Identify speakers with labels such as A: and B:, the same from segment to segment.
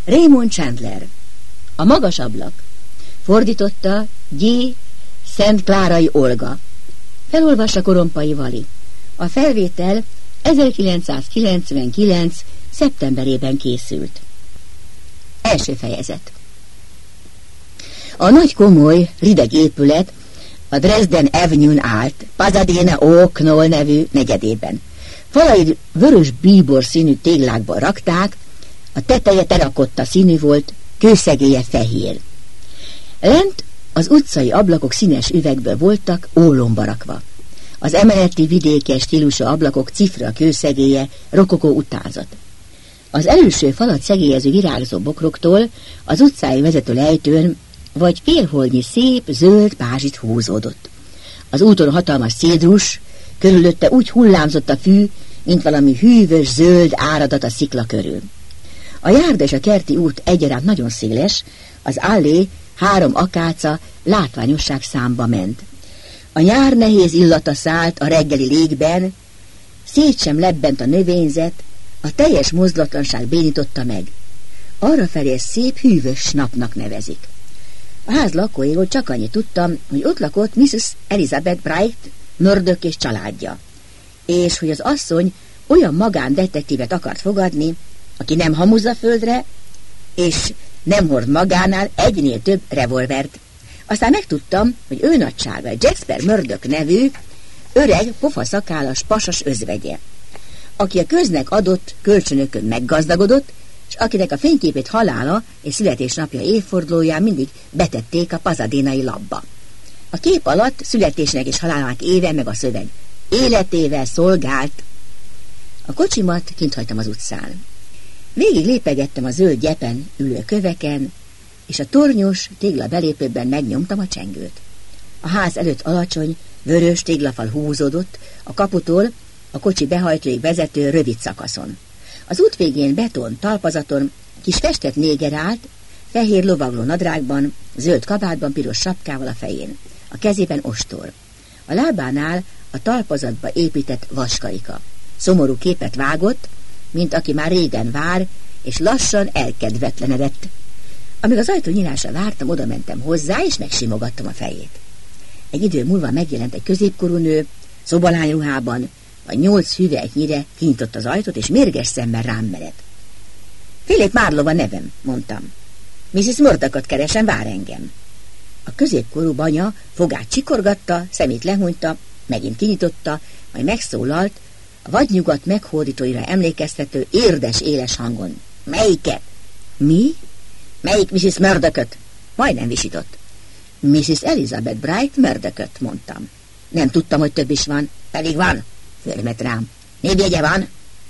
A: Raymond Chandler. A magas ablak. Fordította G. Szent Klárai Olga. Felolvassa Korompai Vali. A felvétel 1999. szeptemberében készült. Első fejezet. A nagy komoly, rideg épület a Dresden Avenue-n állt, Pasadena Knoll nevű negyedében. Falait vörös bíbor színű téglákba rakták, a teteje terakotta színű volt, kőszegélye fehér. Lent az utcai ablakok színes üvegből voltak, ólomba rakva. Az emeleti vidékes stílusú ablakok cifra kőszegélye, rokokó utánzat. Az előső falat szegélyező virágzó bokroktól az utcáig vezető lejtőn vagy félholnyi szép, zöld pázsit húzódott. Az úton hatalmas cédrus, körülötte úgy hullámzott a fű, mint valami hűvös, zöld áradat a szikla körül. A járda és a kerti út egyaránt nagyon széles, az allé 3 akáca látványosság számba ment. A nyár nehéz illata szállt a reggeli légben, szét sem lebbent a növényzet, a teljes mozdulatlanság bénította meg. Arrafelé szép, hűvös napnak nevezik. A ház lakóiról csak annyit tudtam, hogy ott lakott Mrs. Elizabeth Bright, Murdoch és családja, és hogy az asszony olyan magándetektívet akart fogadni, aki nem hamuzza földre, és nem hord magánál egynél több revolvert. Aztán megtudtam, hogy ő nagysága Jasper Murdoch nevű, öreg, pofaszakállas, pasas özvegye, aki a köznek adott kölcsönökön meggazdagodott, és akinek a fényképét halála és születésnapja évfordulóján mindig betették a pasadenai labba. A kép alatt születésnek és halálának éve meg a szöveg. Életével szolgált. A kocsimat kint hagytam az utcán. Végig lépegettem a zöld gyepen ülő köveken, és a tornyos tégla belépőben megnyomtam a csengőt. A ház előtt alacsony, vörös téglafal húzódott, a kaputól a kocsi behajtóig vezető rövid szakaszon. Az út végén beton talpazaton kis festett néger állt, fehér lovagló nadrágban, zöld kabátban, piros sapkával a fején. A kezében ostor. A lábánál a talpazatba épített vaskarika. Szomorú képet vágott, mint aki már régen vár, és lassan elkedvetlenedett. Amíg az ajtó nyílásra vártam, oda mentem hozzá, és megsimogattam a fejét. Egy idő múlva megjelent egy középkorú nő, szobalányruhában, vagy 8 hüvelyknyire kinyitott az ajtót, és mérges szemmel rám merett. Philip Marlowe a nevem, mondtam. Mrs. Murdochot keresem, vár engem. A középkorú banya fogát csikorgatta, szemét lehúnyta, megint kinyitotta, majd megszólalt, a vadnyugat meghódítóira emlékeztető, érdes, éles hangon. Melyiket? Mi? Melyik Mrs. Murdochot? Majdnem visított. Mrs. Elizabeth Bright Murdochot, mondtam. Nem tudtam, hogy több is van. Pedig van, förmet rám. Névjegye van?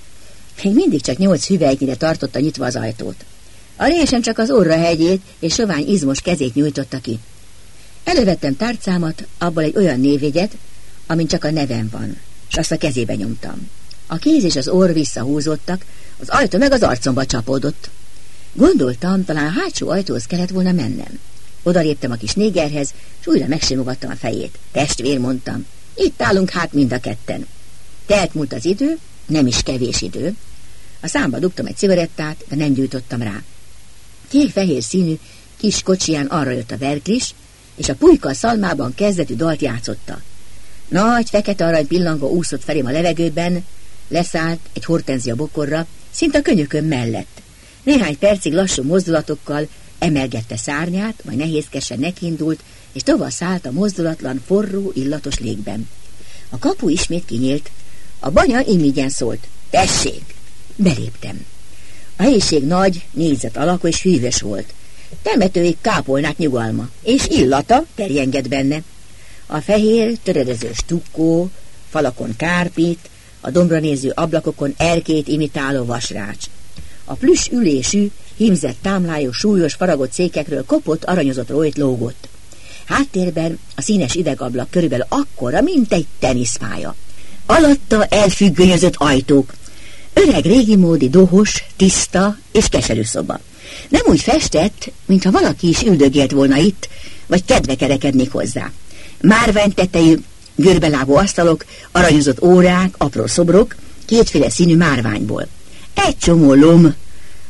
A: Még mindig csak 8 hüvelyknyire tartotta nyitva az ajtót. A résem csak az orrahegyét és sovány izmos kezét nyújtotta ki. Elővettem tárcámat, abból egy olyan névjegyet, amin csak a nevem van, és azt a kezébe nyomtam. A kéz és az orr visszahúzódtak, az ajtó meg az arcomba csapódott. Gondoltam, talán a hátsó ajtóhoz kellett volna mennem. Oda léptem a kis négerhez, és újra megsimogattam a fejét. Testvér, mondtam, itt állunk hát mind a ketten. Telt múlt az idő, nem is kevés idő. A számba dugtam egy cigarettát, de nem gyújtottam rá. Kék-fehér színű kis kocsiján arra jött a verklis, és a pulyka szalmában kezdetű dalt játszotta. Nagy, fekete arany pillangó úszott felém a levegőben, leszállt egy hortenzia bokorra, szinte a könyökön mellett. Néhány percig lassú mozdulatokkal emelgette szárnyát, majd nehézkesen nekiindult, és tovább szállt a mozdulatlan, forró, illatos légben. A kapu ismét kinyílt. A banya imigyen szólt. Tessék! Beléptem. A helyiség nagy, négyzet alakú és hűvös volt. Temetőig kápolnák nyugalma, és illata terjengett benne. A fehér, töredező stukkó, falakon kárpit, a dombra néző ablakokon erkét imitáló vasrács. A plüss ülésű, hímzett támlájú, súlyos, faragott székekről kopott, aranyozott rojt lógott. Háttérben a színes üvegablak körülbelül akkora, mint egy teniszpálya. Alatta elfüggönyözött ajtók. Öreg, régimódi, dohos, tiszta és keserű szoba. Nem úgy festett, mintha valaki is üldögélt volna itt, vagy kedve kerekednék hozzá. Márvány tetejű, görbelábú asztalok, aranyozott órák, apró szobrok, kétféle színű márványból. Egy csomó lom,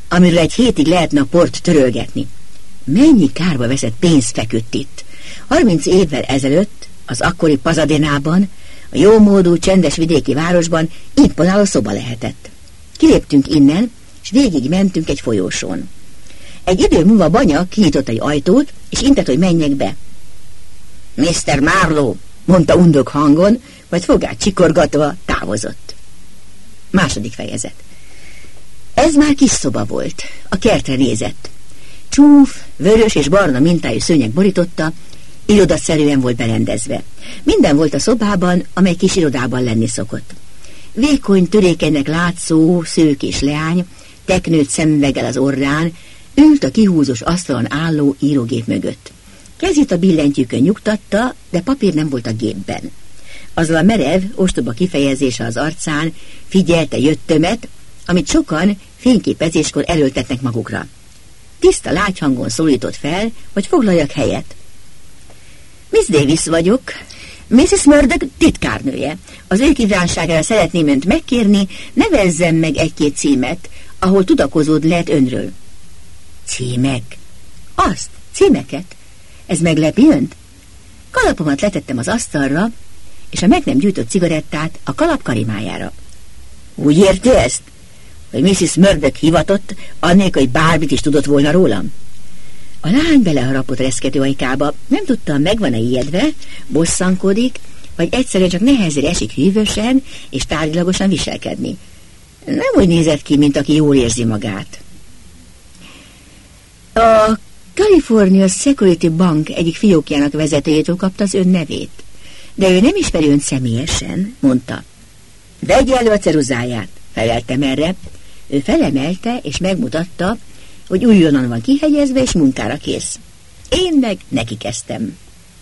A: amiről egy hétig lehetne a port törölgetni. Mennyi kárba veszett pénz feküdt itt. 30 évvel ezelőtt az akkori Pasadenában, a jómódú, csendes vidéki városban imponáló szoba lehetett. Kiléptünk innen, és végig mentünk egy folyósón. Egy idő múlva Banya kinyitott egy ajtót, és intett, hogy menjek be. Mr. Marlowe, mondta undok hangon, majd fogát csikorgatva távozott. Második fejezet. Ez már kis szoba volt, a kertre nézett. Csúf, vörös és barna mintájú szőnyeg borította, irodaszerűen volt berendezve. Minden volt a szobában, amely kis irodában lenni szokott. Vékony, törékenynek látszó, szőkés leány, teknőtt szemüveggel az orrán, ült a kihúzós asztalon álló írógép mögött. Kezét a billentyűkön nyugtatta, de papír nem volt a gépben. Azzal a merev, ostoba kifejezése az arcán figyelte jöttömet, amit sokan fényképezéskor erőltetnek magukra. Tiszta lágyhangon szólított fel, hogy foglaljak helyet. Miss Davis vagyok, Mrs. Murdoch titkárnője. Az ő kívánságára szeretném önt megkérni, nevezzem meg egy-két címet, ahol tudakozód lehet önről. Címek? Azt, címeket. Ez meglepi önt? Kalapomat letettem az asztalra, és a meg nem gyújtott cigarettát a kalap karimájára. Úgy érti ezt? Hogy Mrs. Murdoch hivatott, annélkül, hogy bármit is tudott volna rólam? A lány beleharapott reszkető ajkába, nem tudtam, megvan-e ijedve, bosszankodik, vagy egyszerűen csak nehezére esik hűvösen és tárgyilagosan viselkedni. Nem úgy nézett ki, mint aki jól érzi magát. A California Security Bank egyik fiókjának vezetőjétől kapta az ön nevét. De ő nem ismeri önt személyesen, mondta. Vegye elő a ceruzáját, feleltem erre. Ő felemelte és megmutatta, hogy újonnan van kihegyezve és munkára kész. Én meg neki kezdtem.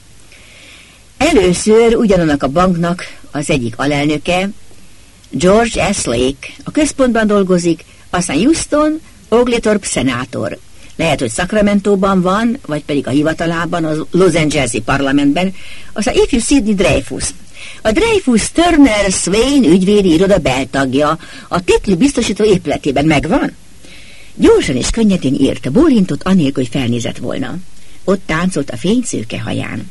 A: Először ugyanannak a banknak az egyik alelnöke, George S. Lake, a központban dolgozik, aztán Houston, Oglethorpe szenátor. Lehet, hogy Sacramento-ban van, vagy pedig a hivatalában, a Los Angeles-i parlamentben, aztán ifjú Sidney Dreyfus. A Dreyfus Turner Swain ügyvédi iroda beltagja, a titli biztosító épületében megvan. Gyorsan és könnyedén írt, bólintott anélkül, hogy felnézett volna. Ott táncolt a fényszőke haján.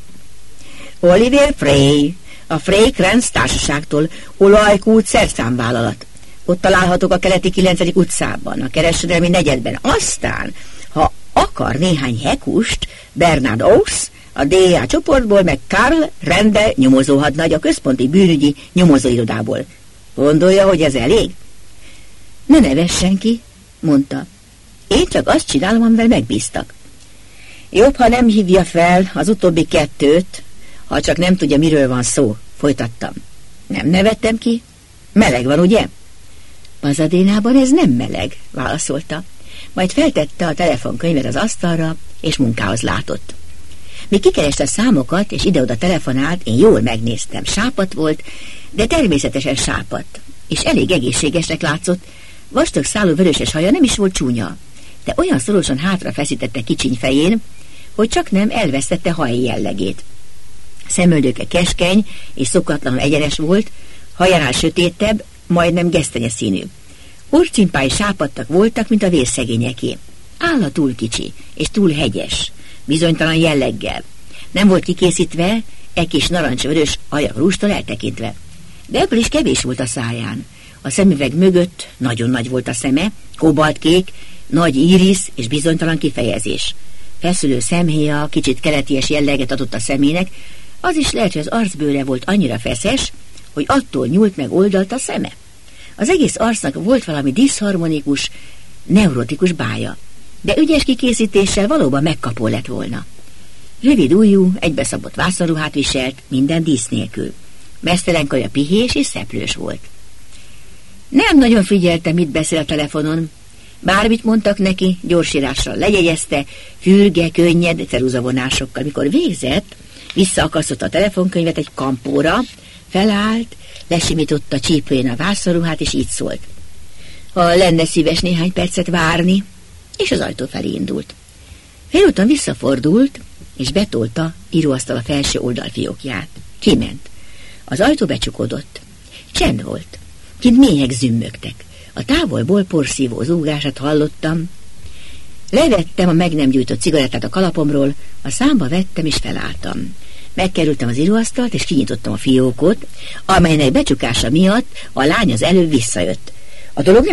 A: Oliver Frey, a Frey Kranz társaságtól, olajkút szerszámvállalat. Ott találhatók a keleti 9. utcában, a kereskedelmi negyedben. Aztán, ha akar néhány hekust, Bernard Oaks, a DEA csoportból, meg Karl Rende nyomozóhadnagy a központi bűnügyi nyomozóirodából. Gondolja, hogy ez elég? Ne nevessen ki, mondta. Én csak azt csinálom, amivel megbíztak. Jobb, ha nem hívja fel az utóbbi kettőt, ha csak nem tudja, miről van szó, folytattam. Nem nevettem ki? Meleg van, ugye? Pasadénában ez nem meleg, válaszolta. Majd feltette a telefonkönyvet az asztalra, és munkához látott. Míg kikereste a számokat, és ide-oda telefonált, én jól megnéztem. Sápadt volt, de természetesen sápadt, és elég egészségesnek látszott. Vastag szálú vöröses haja nem is volt csúnya, de olyan szorosan hátra feszítette kicsiny fején, hogy csak nem elvesztette haji jellegét. Szemöldöke keskeny és szokatlanul egyenes volt, hajánál sötétebb, majdnem gesztenye színű. Orcimpái sápadtak voltak, mint a vérszegényeké. Álla túl kicsi, és túl hegyes, bizonytalan jelleggel. Nem volt kikészítve, egy kis narancsvörös ajakrústól eltekintve. De ebből is kevés volt a száján. A szemüveg mögött nagyon nagy volt a szeme, kobaltkék, nagy írisz és bizonytalan kifejezés. Feszülő szemhéja kicsit keleties jelleget adott a szemének, az is lehet, hogy az arcbőre volt annyira feszes, hogy attól nyúlt meg oldalt a szeme. Az egész arcnak volt valami diszharmonikus, neurotikus bája, de ügyes kikészítéssel valóban megkapó lett volna. Rövid ujjú, egybeszabott vászonruhát viselt, minden dísz nélkül. Mesztelen kaja pihés és szeplős volt. Nem nagyon figyelte, mit beszél a telefonon. Bármit mondtak neki, gyorsírással legyegyezte, fürge, könnyed ceruzavonásokkal. Mikor végzett, visszaakasztotta a telefonkönyvet egy kampóra, felállt, lesimította csípőjén a vászonruhát, és így szólt. Ha lenne szíves néhány percet várni, és az ajtó felé indult. Félúton visszafordult, és betolta íróasztal a felső oldalfiókját. Kiment. Az ajtó becsukódott. Csend volt. Kint méhek zümmögtek. A távolból porszívó zúgását hallottam. Levettem a meg nem gyújtott cigarettát a kalapomról, a számba vettem és felálltam. Megkerültem az íróasztalt, és kinyitottam a fiókot, amelynek becsukása miatt a lány az előbb visszajött. A dolog